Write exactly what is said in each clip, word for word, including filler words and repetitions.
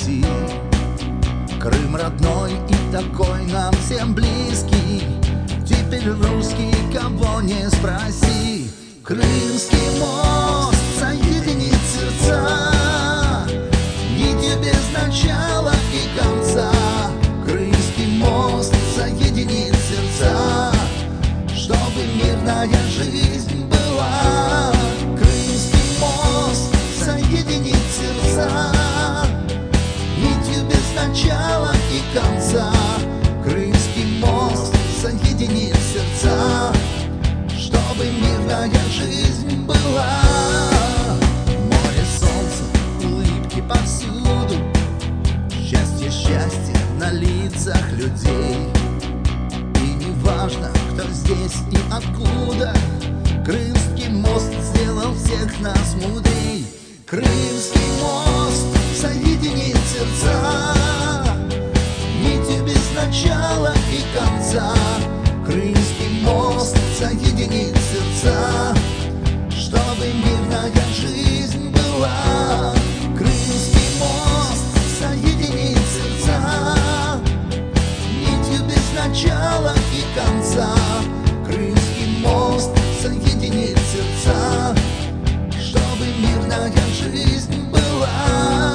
спроси. Крым родной и такой нам всем близкий, теперь русский, кого не спроси. Крымский мост соединит сердца нитью без начала и конца. Крымский мост соединит сердца, чтобы мирная жизнь была. Крымский мост соединит сердца нитью без начала и конца. Крымский мост соединит сердца, чтобы мирная жизнь была. Море, солнце, улыбки повсюду, счастье, счастье на лицах людей. И не важно, кто здесь и откуда, Крымский мост сделал всех нас мудрей. Крымский мост соединит сердца нитью без начала и конца. Крымский мост соединит сердца, чтобы мирная жизнь была. Крымский мост соединит сердца нитью без начала и конца. Крымский мост соединит сердца, чтобы мирная жизнь была.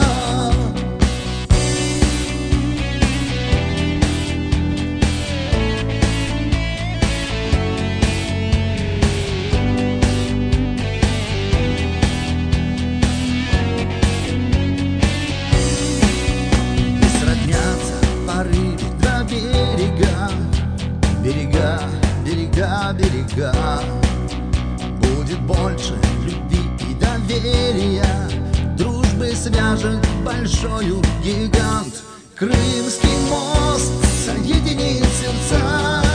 Берега, берега, берега. Будет больше любви и доверия, дружбы свяжет большой гигант. Крымский мост соединит сердца